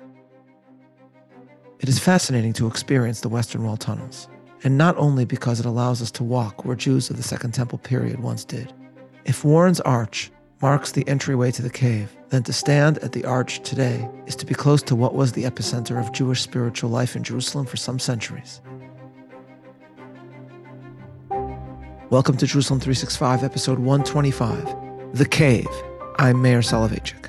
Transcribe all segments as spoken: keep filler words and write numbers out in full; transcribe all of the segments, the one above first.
It is fascinating to experience the Western Wall tunnels, and not only because it allows us to walk where Jews of the Second Temple period once did. If Warren's Arch marks the entryway to the cave, then to stand at the arch today is to be close to what was the epicenter of Jewish spiritual life in Jerusalem for some centuries. Welcome to Jerusalem three sixty-five, episode one twenty-five, The Cave. I'm Meir Soloveichik.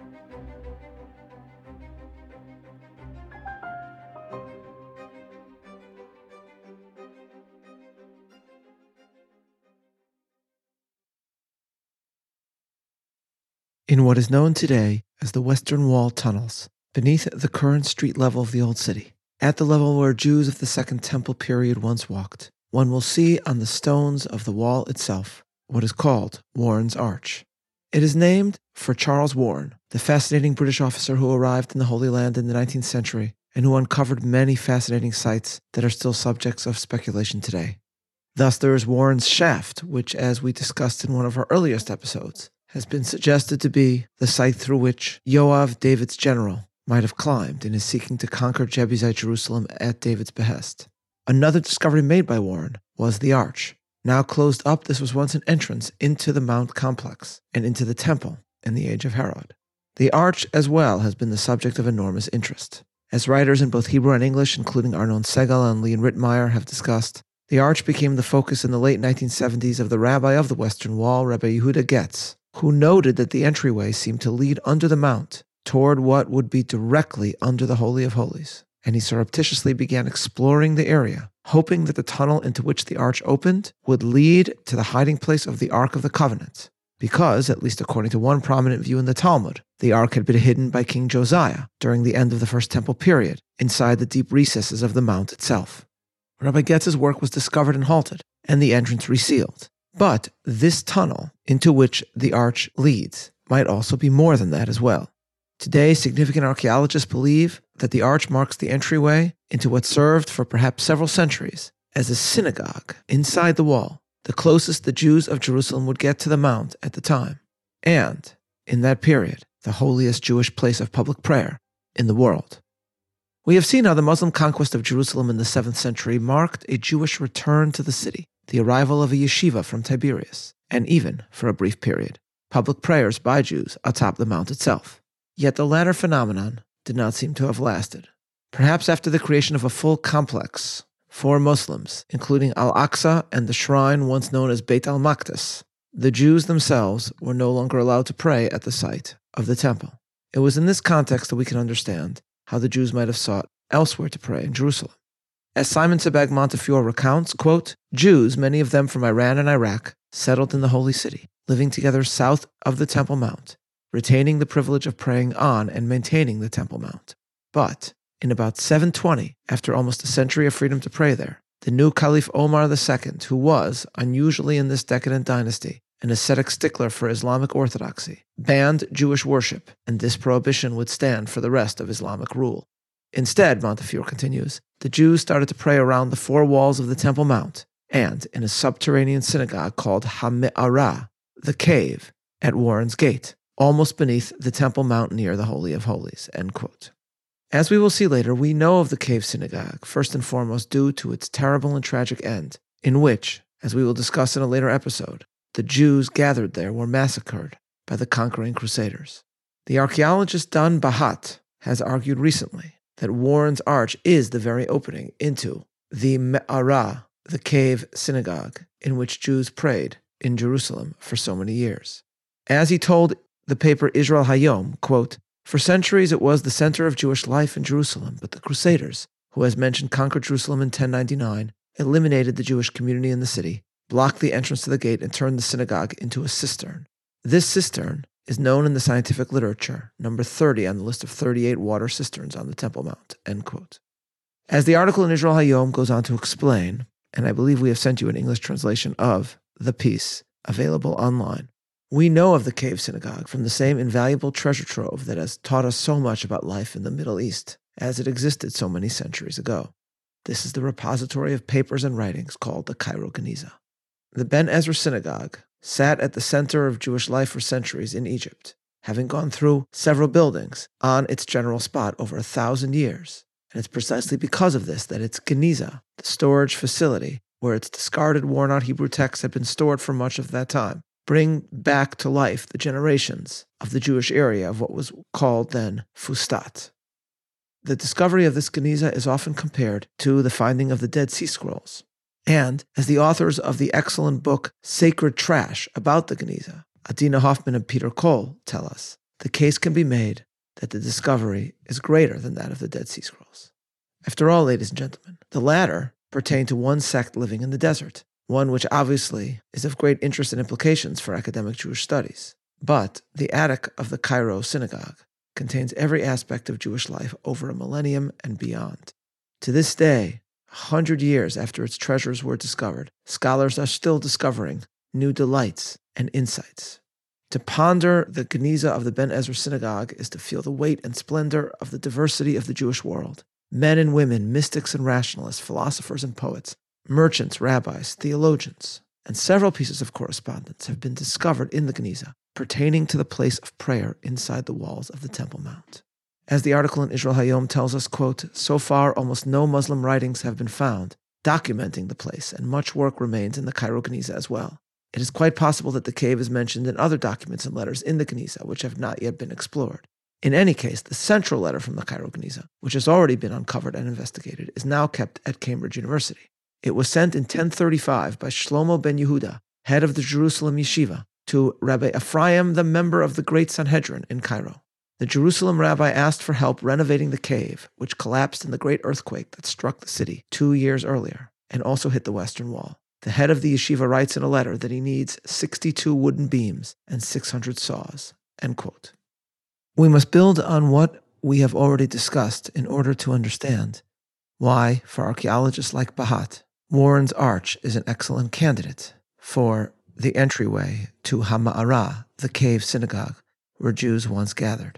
In what is known today as the Western Wall tunnels, beneath the current street level of the Old City, at the level where Jews of the Second Temple period once walked, one will see on the stones of the wall itself what is called Warren's Arch. It is named for Charles Warren, the fascinating British officer who arrived in the Holy Land in the nineteenth century and who uncovered many fascinating sites that are still subjects of speculation today. Thus, there is Warren's Shaft, which, as we discussed in one of our earliest episodes, has been suggested to be the site through which Yoav, David's general, might have climbed in his seeking to conquer Jebusite Jerusalem at David's behest. Another discovery made by Warren was the Arch. Now closed up, this was once an entrance into the Mount complex and into the temple in the age of Herod. The Arch as well has been the subject of enormous interest. As writers in both Hebrew and English, including Arnon Segal and Leon Rittmeyer, have discussed, the Arch became the focus in the late nineteen seventies of the rabbi of the Western Wall, Rabbi Yehuda Getz, who noted that the entryway seemed to lead under the mount toward what would be directly under the Holy of Holies, and he surreptitiously began exploring the area, hoping that the tunnel into which the arch opened would lead to the hiding place of the Ark of the Covenant, because, at least according to one prominent view in the Talmud, the Ark had been hidden by King Josiah during the end of the First Temple period, inside the deep recesses of the mount itself. Rabbi Getz's work was discovered and halted, and the entrance resealed. But this tunnel into which the arch leads might also be more than that as well. Today, significant archaeologists believe that the arch marks the entryway into what served for perhaps several centuries as a synagogue inside the wall, the closest the Jews of Jerusalem would get to the mount at the time, and, in that period, the holiest Jewish place of public prayer in the world. We have seen how the Muslim conquest of Jerusalem in the seventh century marked a Jewish return to the city, the arrival of a yeshiva from Tiberias, and even, for a brief period, public prayers by Jews atop the mount itself. Yet the latter phenomenon did not seem to have lasted. Perhaps after the creation of a full complex for Muslims, including Al-Aqsa and the shrine once known as Beit al-Maqdis, the Jews themselves were no longer allowed to pray at the site of the temple. It was in this context that we can understand how the Jews might have sought elsewhere to pray in Jerusalem. As Simon Sebag Montefiore recounts, quote, Jews, many of them from Iran and Iraq, settled in the Holy City, living together south of the Temple Mount, retaining the privilege of praying on and maintaining the Temple Mount. But in about seven twenty, after almost a century of freedom to pray there, the new Caliph Omar the Second, who was, unusually in this decadent dynasty, an ascetic stickler for Islamic orthodoxy, banned Jewish worship, and this prohibition would stand for the rest of Islamic rule. Instead, Montefiore continues, the Jews started to pray around the four walls of the Temple Mount and in a subterranean synagogue called Ha-Me'arah, the cave, at Warren's Gate, almost beneath the Temple Mount near the Holy of Holies. End quote. As we will see later, we know of the cave synagogue, first and foremost due to its terrible and tragic end, in which, as we will discuss in a later episode, the Jews gathered there were massacred by the conquering Crusaders. The archaeologist Dan Bahat has argued recently that Warren's Arch is the very opening into the Me'arah, the cave synagogue, in which Jews prayed in Jerusalem for so many years. As he told the paper Israel Hayom, quote, for centuries it was the center of Jewish life in Jerusalem, but the Crusaders, who as mentioned conquered Jerusalem in ten ninety-nine, eliminated the Jewish community in the city, blocked the entrance to the gate, and turned the synagogue into a cistern. This cistern is known in the scientific literature, number thirty on the list of thirty-eight water cisterns on the Temple Mount, end quote. As the article in Israel Hayom goes on to explain, and I believe we have sent you an English translation of the piece available online, we know of the cave synagogue from the same invaluable treasure trove that has taught us so much about life in the Middle East, as it existed so many centuries ago. This is the repository of papers and writings called the Cairo Geniza. The Ben Ezra Synagogue sat at the center of Jewish life for centuries in Egypt, having gone through several buildings on its general spot over a thousand years. And it's precisely because of this that its Geniza, the storage facility where its discarded, worn-out Hebrew texts had been stored for much of that time, bring back to life the generations of the Jewish area of what was called then Fustat. The discovery of this Geniza is often compared to the finding of the Dead Sea Scrolls. And, as the authors of the excellent book Sacred Trash about the Geniza, Adina Hoffman and Peter Cole, tell us, the case can be made that the discovery is greater than that of the Dead Sea Scrolls. After all, ladies and gentlemen, the latter pertain to one sect living in the desert, one which obviously is of great interest and implications for academic Jewish studies. But the attic of the Cairo synagogue contains every aspect of Jewish life over a millennium and beyond. To this day, a hundred years after its treasures were discovered, scholars are still discovering new delights and insights. To ponder the Geniza of the Ben Ezra synagogue is to feel the weight and splendor of the diversity of the Jewish world. Men and women, mystics and rationalists, philosophers and poets, merchants, rabbis, theologians, and several pieces of correspondence have been discovered in the Geniza pertaining to the place of prayer inside the walls of the Temple Mount. As the article in Israel Hayom tells us, quote, so far almost no Muslim writings have been found documenting the place, and much work remains in the Cairo Geniza as well. It is quite possible that the cave is mentioned in other documents and letters in the Geniza, which have not yet been explored. In any case, the central letter from the Cairo Geniza, which has already been uncovered and investigated, is now kept at Cambridge University. It was sent in ten thirty-five by Shlomo ben Yehuda, head of the Jerusalem Yeshiva, to Rabbi Ephraim, the member of the Great Sanhedrin in Cairo. The Jerusalem rabbi asked for help renovating the cave, which collapsed in the great earthquake that struck the city two years earlier and also hit the Western Wall. The head of the yeshiva writes in a letter that he needs sixty-two wooden beams and six hundred saws. End quote. We must build on what we have already discussed in order to understand why, for archaeologists like Bahat, Warren's Arch is an excellent candidate for the entryway to Hama'ara, the cave synagogue where Jews once gathered.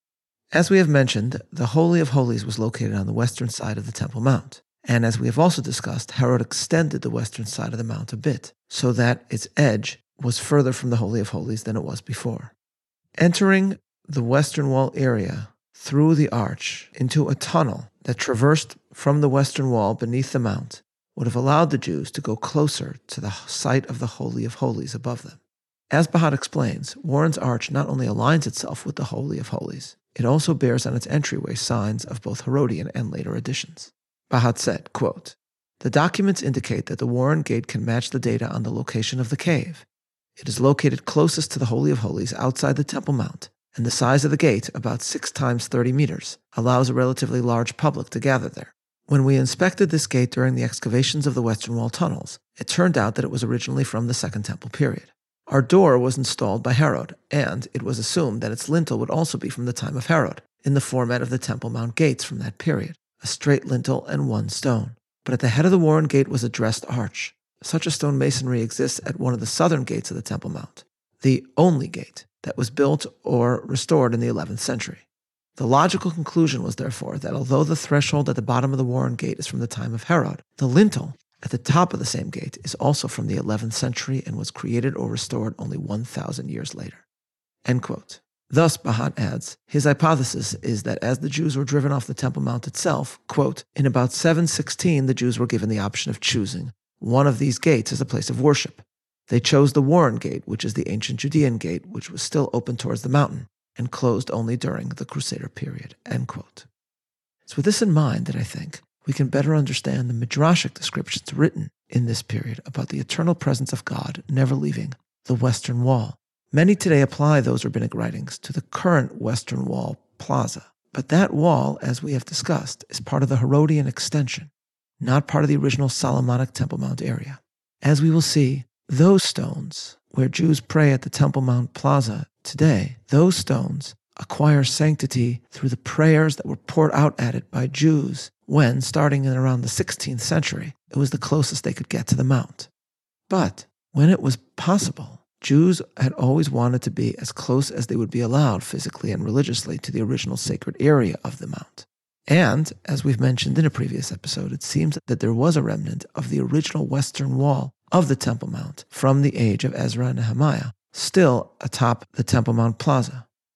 As we have mentioned, the Holy of Holies was located on the western side of the Temple Mount. And as we have also discussed, Herod extended the western side of the mount a bit, so that its edge was further from the Holy of Holies than it was before. Entering the western wall area through the arch into a tunnel that traversed from the western wall beneath the mount would have allowed the Jews to go closer to the site of the Holy of Holies above them. As Bahat explains, Warren's Arch not only aligns itself with the Holy of Holies, it also bears on its entryway signs of both Herodian and later additions. Bahat said, quote, the documents indicate that the Warren Gate can match the data on the location of the cave. It is located closest to the Holy of Holies outside the Temple Mount, and the size of the gate, about six times thirty meters, allows a relatively large public to gather there. When we inspected this gate during the excavations of the Western Wall tunnels, it turned out that it was originally from the Second Temple period. Our door was installed by Herod, and it was assumed that its lintel would also be from the time of Herod, in the format of the Temple Mount gates from that period, a straight lintel and one stone. But at the head of the Warren Gate was a dressed arch. Such a stone masonry exists at one of the southern gates of the Temple Mount, the only gate that was built or restored in the eleventh century. The logical conclusion was therefore that although the threshold at the bottom of the Warren Gate is from the time of Herod, the lintel at the top of the same gate is also from the eleventh century and was created or restored only one thousand years later. End quote. Thus, Bahat adds, his hypothesis is that as the Jews were driven off the Temple Mount itself, quote, in about seven sixteen the Jews were given the option of choosing one of these gates as a place of worship. They chose the Warren Gate, which is the ancient Judean gate, which was still open towards the mountain and closed only during the Crusader period. End quote. It's with this in mind that I think we can better understand the Midrashic descriptions written in this period about the eternal presence of God never leaving the Western Wall. Many today apply those rabbinic writings to the current Western Wall plaza, but that wall, as we have discussed, is part of the Herodian extension, not part of the original Solomonic Temple Mount area. As we will see, those stones, where Jews pray at the Temple Mount Plaza today, those stones acquire sanctity through the prayers that were poured out at it by Jews when, starting in around the sixteenth century, it was the closest they could get to the mount. But when it was possible, Jews had always wanted to be as close as they would be allowed physically and religiously to the original sacred area of the mount. And, as we've mentioned in a previous episode, it seems that there was a remnant of the original western wall of the Temple Mount from the age of Ezra and Nehemiah, still atop the Temple Mount Plaza.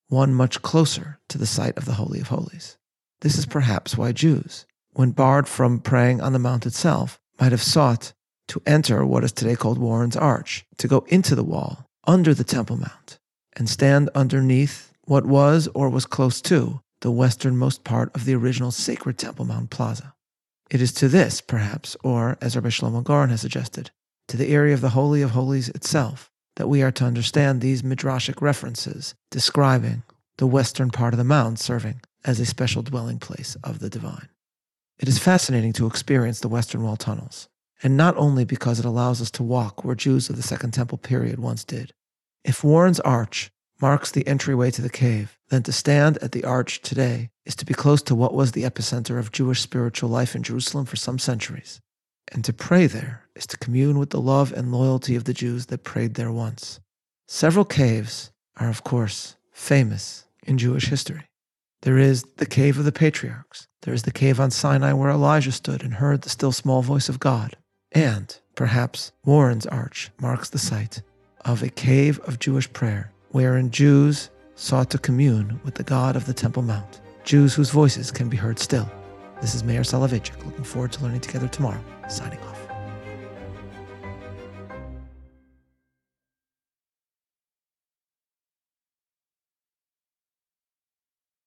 one much closer to the site of the Holy of Holies. This is perhaps why Jews, when barred from praying on the mount itself, might have sought to enter what is today called Warren's Arch, to go into the wall, under the Temple Mount, and stand underneath what was or was close to the westernmost part of the original sacred Temple Mount Plaza. It is to this, perhaps, or, as Rabbi Shlomo Goren has suggested, to the area of the Holy of Holies itself, that we are to understand these midrashic references describing the western part of the mount serving as a special dwelling place of the divine. It is fascinating to experience the Western Wall tunnels, and not only because it allows us to walk where Jews of the Second Temple period once did. If Warren's Arch marks the entryway to the cave, then to stand at the arch today is to be close to what was the epicenter of Jewish spiritual life in Jerusalem for some centuries. And to pray there is to commune with the love and loyalty of the Jews that prayed there once. Several caves are, of course, famous in Jewish history. There is the Cave of the Patriarchs. There is the cave on Sinai where Elijah stood and heard the still small voice of God. And, perhaps, Warren's Arch marks the site of a cave of Jewish prayer, wherein Jews sought to commune with the God of the Temple Mount, Jews whose voices can be heard still. This is Meir Soloveichik, looking forward to learning together tomorrow, signing off.